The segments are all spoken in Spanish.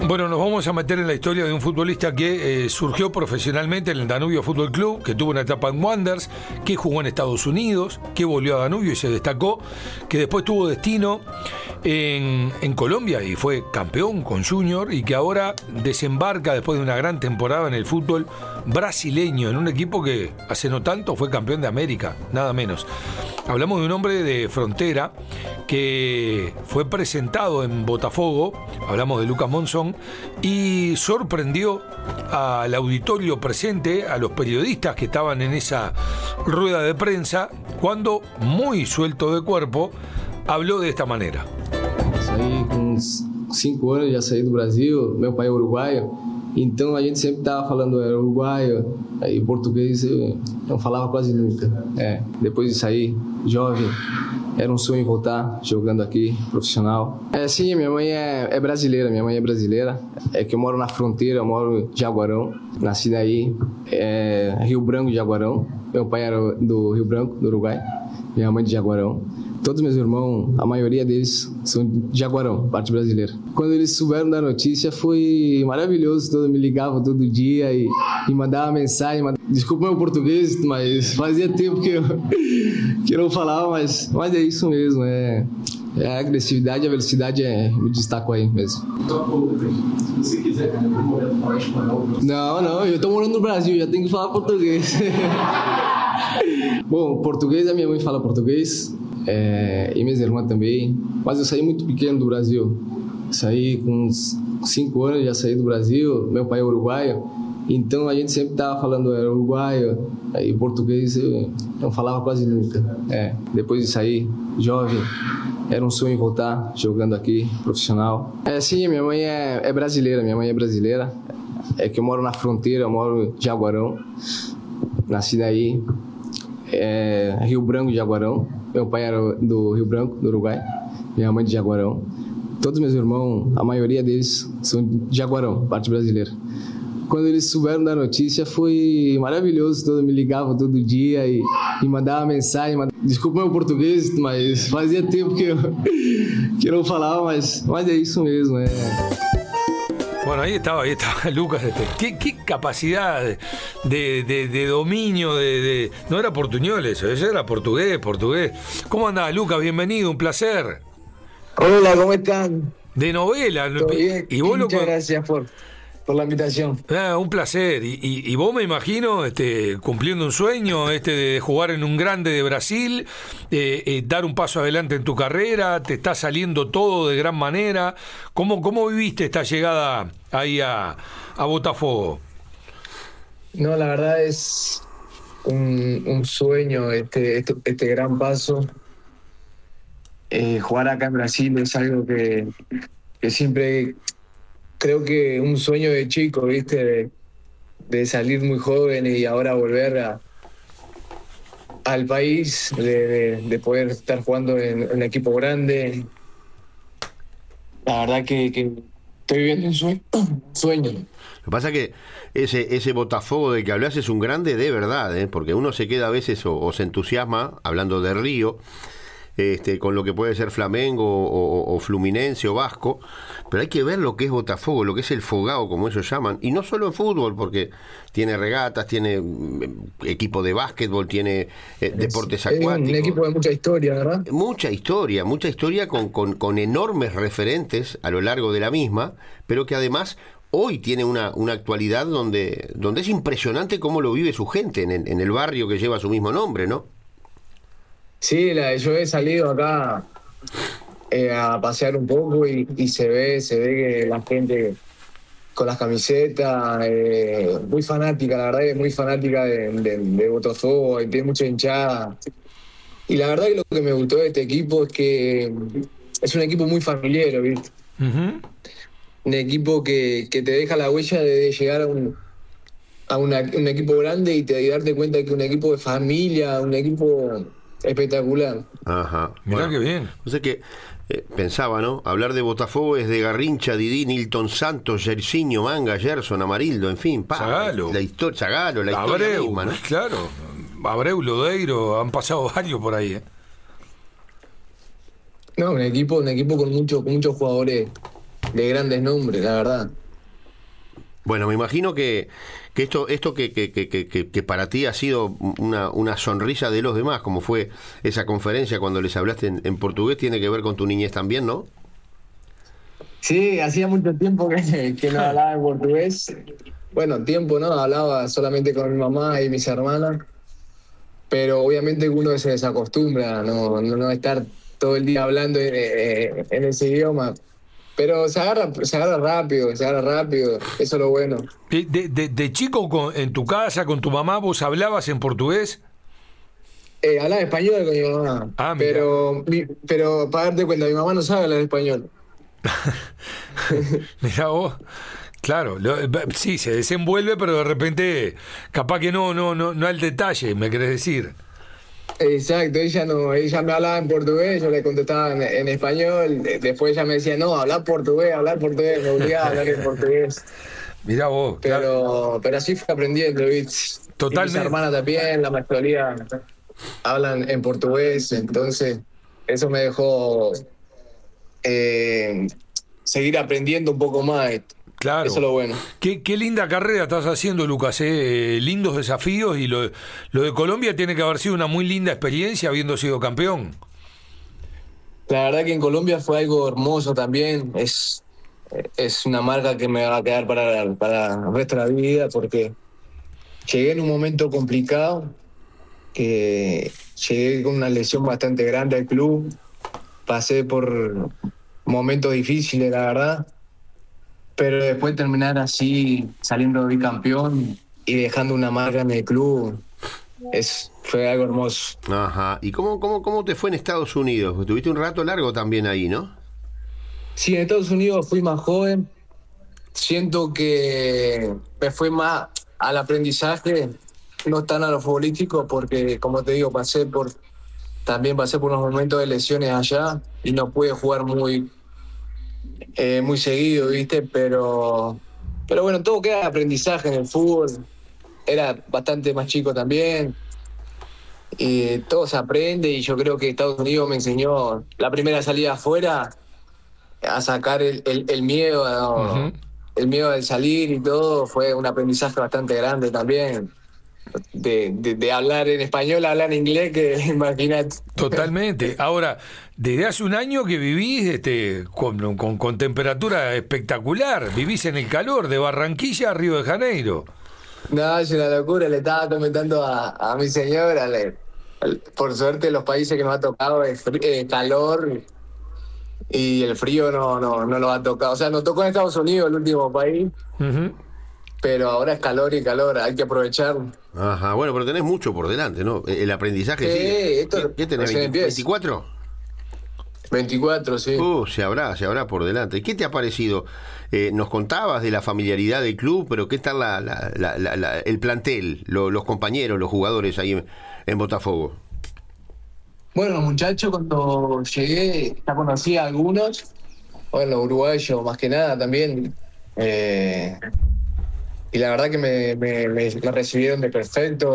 Bueno, nos vamos a meter en la historia de un futbolista que surgió profesionalmente en el Danubio Fútbol Club, que tuvo una etapa en Wanderers, que jugó en Estados Unidos, que volvió a Danubio y se destacó, que después tuvo destino en Colombia y fue campeón con Junior, y que ahora desembarca después de una gran temporada en el fútbol brasileño, en un equipo que hace no tanto fue campeón de América, nada menos. Hablamos de un hombre de frontera que fue presentado en Botafogo, hablamos de Lucas Monzón, y sorprendió al auditorio presente, a los periodistas que estaban en esa rueda de prensa, cuando, muy suelto de cuerpo, habló de esta manera. Saí com 5 anos, já saí do Brasil, meu pai é uruguaio, então a gente sempre estava falando era uruguaio, aí português eu não falava quase nunca. Depois de sair jovem, era um sonho voltar jogando aqui, profissional. Sim, minha mãe é brasileira, é que eu moro na fronteira, eu moro em Jaguarão, nasci daí, Rio Branco de Jaguarão, meu pai era do Rio Branco, do Uruguai, minha mãe de Jaguarão. Todos meus irmãos, a maioria deles são de Jaguarão, parte brasileira. Quando eles souberam da notícia foi maravilhoso, todo me ligava todo dia e mandava mensagem. Desculpa meu português, mas fazia tempo que eu não falava, mas é isso mesmo, a agressividade, a velocidade me destaco aí mesmo. Se você quiser, cara, eu vou falar espanhol. Não, eu tô morando no Brasil, já tenho que falar português. Bom, português, a minha mãe fala português, e minhas irmãs também, mas eu saí muito pequeno do Brasil. Saí com uns 5 anos, já saí do Brasil, meu pai é uruguaio, então a gente sempre estava falando era uruguaio, e português eu não falava quase nunca. Depois de sair jovem, era um sonho voltar jogando aqui, profissional. Sim, minha mãe é brasileira, é que eu moro na fronteira, eu moro em Jaguarão, nasci daí, Rio Branco de Jaguarão, meu pai era do Rio Branco, do Uruguai, minha mãe de Jaguarão. Todos meus irmãos, a maioria deles são de Jaguarão, parte brasileira. Quando eles souberam da notícia foi maravilhoso, todo me ligava todo dia e mandava mensagem. Desculpa meu português, mas fazia tempo que eu não falava, mas é isso mesmo. Bueno, ahí estaba Lucas. ¿Qué capacidad de dominio? No era portuñol eso era portugués. ¿Cómo andás, Lucas? Bienvenido, un placer. Hola, ¿cómo están? De novela. ¿Todo bien? Y vos Muchas gracias por la invitación. Un placer. Y vos, me imagino, cumpliendo un sueño, de jugar en un grande de Brasil, dar un paso adelante en tu carrera, te está saliendo todo de gran manera. ¿Cómo viviste esta llegada ahí a Botafogo? No, la verdad es un sueño este gran paso. Jugar acá en Brasil es algo que siempre... Creo que un sueño de chico, ¿viste? De salir muy joven y ahora volver al país, de poder estar jugando en un equipo grande. La verdad que estoy viviendo un sueño. Lo que pasa es que ese Botafogo del que hablas es un grande de verdad, porque uno se queda a veces o se entusiasma, hablando de Río, con lo que puede ser Flamengo o Fluminense o Vasco, pero hay que ver lo que es Botafogo, lo que es el Fogao, como ellos llaman, y no solo en fútbol, porque tiene regatas, tiene equipo de básquetbol, tiene deportes acuáticos. Un equipo de mucha historia, ¿verdad? Mucha historia con enormes referentes a lo largo de la misma, pero que además hoy tiene una actualidad donde es impresionante cómo lo vive su gente en el barrio que lleva su mismo nombre, ¿no? Sí, yo he salido acá a pasear un poco y se ve que la gente con las camisetas, muy fanática, la verdad es muy fanática de Botafogo, tiene mucha hinchada. Y la verdad que lo que me gustó de este equipo es que es un equipo muy familiar, ¿viste? Uh-huh. Un equipo que te deja la huella de llegar a un equipo grande y darte cuenta que un equipo de familia, un equipo... espectacular. Ajá. Mirá qué bien. O sea que pensaba, ¿no? Hablar de Botafogo es de Garrincha, Didí, Nilton Santos, Jairzinho, Manga, Gerson, Amarildo, en fin, Zagalo. La historia Abreu, misma, ¿no? Claro. Abreu, Lodeiro, han pasado varios por ahí, No, un equipo con muchos jugadores de grandes nombres, la verdad. Bueno, me imagino que esto que para ti ha sido una sonrisa de los demás, como fue esa conferencia cuando les hablaste en portugués, tiene que ver con tu niñez también, ¿no? Sí, hacía mucho tiempo que no hablaba en portugués. Bueno, tiempo no, hablaba solamente con mi mamá y mis hermanas, pero obviamente uno se desacostumbra, no estar todo el día hablando en ese idioma. Pero se agarra rápido, eso es lo bueno. De chico, en tu casa, con tu mamá, ¿vos hablabas en portugués? Hablaba español con mi mamá, pero para darte cuenta, mi mamá no sabe hablar español. Mirá vos, claro, sí, se desenvuelve, pero de repente, capaz que no al detalle, me querés decir. Exacto, ella me hablaba en portugués, yo le contestaba en español, después ella me decía, no, hablar portugués, me obligaba a hablar en portugués. Mirá vos, pero así fui aprendiendo, ¿viste? Totalmente. Y mis hermanas también, la mayoría hablan en portugués, entonces eso me dejó seguir aprendiendo un poco más. Claro. Eso es lo bueno. Qué linda carrera estás haciendo, Lucas, lindos desafíos, y lo de Colombia tiene que haber sido una muy linda experiencia habiendo sido campeón. La verdad que en Colombia fue algo hermoso también, es una marca que me va a quedar para el resto de la vida, porque llegué en un momento complicado, que llegué con una lesión bastante grande al club, pasé por momentos difíciles, la verdad, pero después terminar así, saliendo bicampeón y dejando una marca en el club, fue algo hermoso. Ajá. ¿Y cómo te fue en Estados Unidos? Tuviste un rato largo también ahí, ¿no? Sí, en Estados Unidos fui más joven. Siento que me fue más al aprendizaje, no tan a lo futbolístico, porque, como te digo, pasé por unos momentos de lesiones allá y no pude jugar muy seguido, ¿viste? Pero bueno, todo queda de aprendizaje en el fútbol. Era bastante más chico también. Y todo se aprende, y yo creo que Estados Unidos me enseñó la primera salida afuera a sacar el miedo, Uh-huh. El miedo de salir y todo. Fue un aprendizaje bastante grande también. De hablar en español a hablar en inglés, que imagínate. Totalmente. Ahora, desde hace un año que vivís con temperatura espectacular, vivís en el calor, de Barranquilla a Río de Janeiro. No, es una locura. Le estaba comentando a mi señora, por suerte los países que nos ha tocado es calor, y el frío no lo ha tocado. O sea, nos tocó en Estados Unidos, el último país. Uh-huh. Pero ahora es calor y calor, hay que aprovecharlo. Ajá, bueno, pero tenés mucho por delante, ¿no? El aprendizaje esto ¿Qué tenés? ¿24? 24, sí. Se habrá por delante. ¿Qué te ha parecido? Nos contabas de la familiaridad del club, pero ¿qué tal el plantel, los compañeros, los jugadores ahí en Botafogo? Bueno, muchachos, cuando llegué ya conocí a algunos, bueno, los uruguayos más que nada también, y la verdad que me recibieron de perfecto.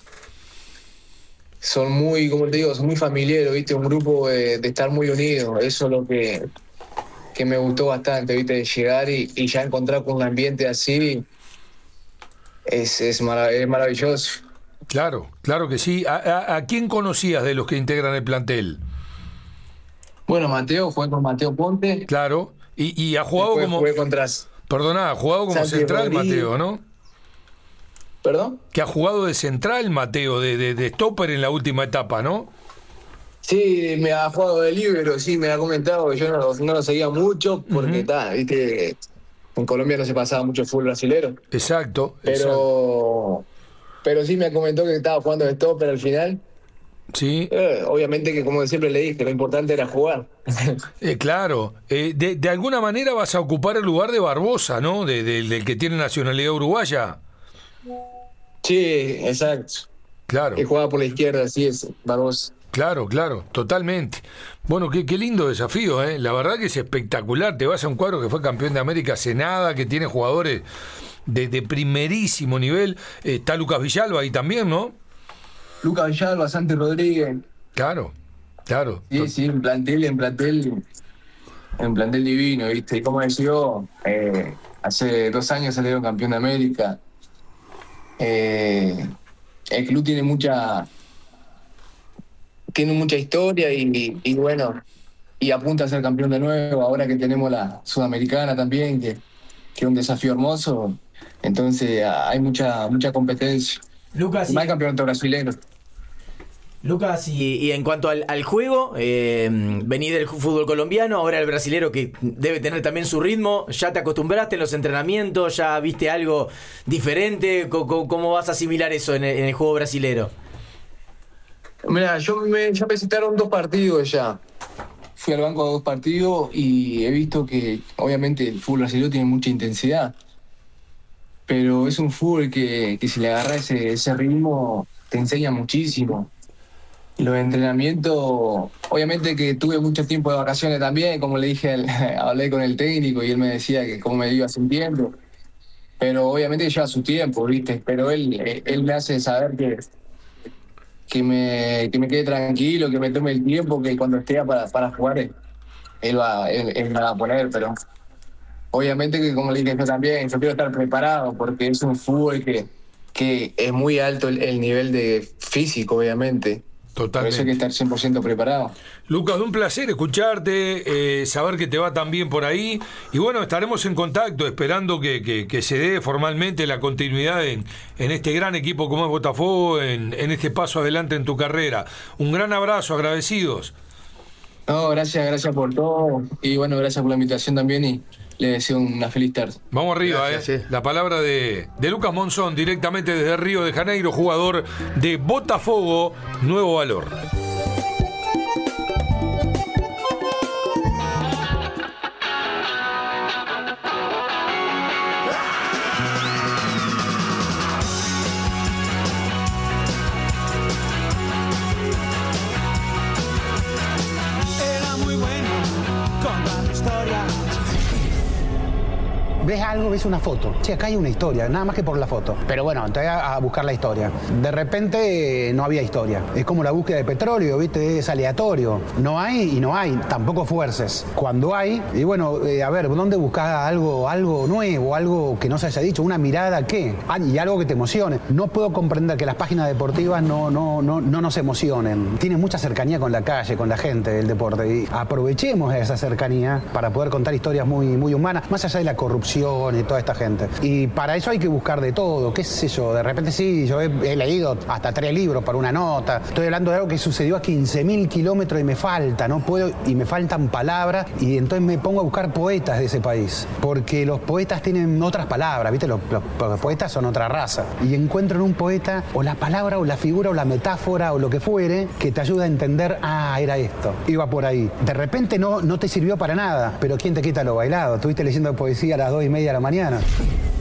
Son muy, como te digo, son muy familiares, ¿viste? Un grupo de estar muy unidos. Eso es lo que me gustó bastante, ¿viste? De llegar y ya encontrar con un ambiente así es maravilloso. Claro que sí. ¿A quién conocías de los que integran el plantel? Bueno, Mateo, jugué con Mateo Ponte. Claro, y ha jugado después como... Jugué contra... Perdona, ha jugado como Santi central, Rodríguez. Mateo, ¿no? ¿Perdón? Que ha jugado de central, Mateo, de stopper en la última etapa, ¿no? Sí, me ha jugado de líbero, sí, me ha comentado que yo no lo seguía mucho porque viste, en Colombia no se pasaba mucho fútbol brasilero. Exacto. Pero sí me comentó que estaba jugando de stopper al final. Sí. Obviamente que, como siempre le dije, lo importante era jugar. Claro. De alguna manera vas a ocupar el lugar de Barbosa, ¿no? Del que tiene nacionalidad uruguaya. Sí, exacto. Claro. Que jugaba por la izquierda, así es, Barbosa. Claro, totalmente. Bueno, qué lindo desafío, ¿eh? La verdad que es espectacular. Te vas a un cuadro que fue campeón de América hace nada, que tiene jugadores de primerísimo nivel. Está Lucas Villalba ahí también, ¿no? Lucas Villalba, Santi Rodríguez. Claro. Sí, en plantel. un plantel divino, ¿viste? Y como decía yo, hace 2 años salieron campeón de América. El club tiene mucha historia y bueno, y apunta a ser campeón de nuevo, ahora que tenemos la Sudamericana también, que es un desafío hermoso, entonces hay mucha competencia. Lucas, Más campeonato brasileño. Lucas, y en cuanto al juego, venís del fútbol colombiano, ahora el brasilero que debe tener también su ritmo, ¿ya te acostumbraste en los entrenamientos? ¿Ya viste algo diferente? ¿Cómo vas a asimilar eso en el juego brasilero? Mira, ya me visitaron 2 partidos ya. Fui al banco a 2 partidos y he visto que obviamente el fútbol brasileño tiene mucha intensidad, pero es un fútbol que si le agarras ese ritmo te enseña muchísimo. Los entrenamientos, obviamente que tuve mucho tiempo de vacaciones también, como le dije, hablé con el técnico y él me decía que cómo me iba sintiendo, pero obviamente lleva su tiempo, ¿viste? Pero él me hace saber que me quede tranquilo, que me tome el tiempo, que cuando esté para jugar él me va a poner, pero obviamente que como le dije yo también, yo quiero estar preparado porque es un fútbol que es muy alto el nivel de físico, obviamente. Totalmente. Por eso hay que estar 100% preparado. Lucas, un placer escucharte, saber que te va tan bien por ahí. Y bueno, estaremos en contacto, esperando que se dé formalmente la continuidad en este gran equipo como es Botafogo, en este paso adelante en tu carrera. Un gran abrazo, agradecidos. No, gracias por todo. Y bueno, gracias por la invitación también y le deseo una feliz tarde. Vamos arriba, Gracias, La palabra de Lucas Monzón, directamente desde Río de Janeiro, jugador de Botafogo, Nuevo Valor. Era muy bueno contando historias. Ves algo, ves una foto. Che, acá hay una historia, nada más que por la foto. Pero bueno, te voy a buscar la historia. De repente no había historia. Es como la búsqueda de petróleo, ¿viste? Es aleatorio. No hay y no hay. Tampoco fuerces. Cuando hay, y bueno, a ver, ¿dónde buscas algo nuevo, algo que no se haya dicho? ¿Una mirada qué? Y algo que te emocione. No puedo comprender que las páginas deportivas no nos emocionen. Tiene mucha cercanía con la calle, con la gente, el deporte. Y aprovechemos esa cercanía para poder contar historias muy, muy humanas, más allá de la corrupción y toda esta gente. Y para eso hay que buscar de todo, qué sé yo, de repente sí, yo he leído hasta 3 libros para una nota, estoy hablando de algo que sucedió a 15.000 kilómetros y me falta, no puedo, y me faltan palabras, y entonces me pongo a buscar poetas de ese país, porque los poetas tienen otras palabras, ¿viste? Los poetas son otra raza, y encuentro en un poeta o la palabra o la figura o la metáfora o lo que fuere que te ayuda a entender, era esto, iba por ahí. De repente no te sirvió para nada, pero ¿quién te quita lo bailado? Estuviste leyendo poesía a las 2:30 de la mañana.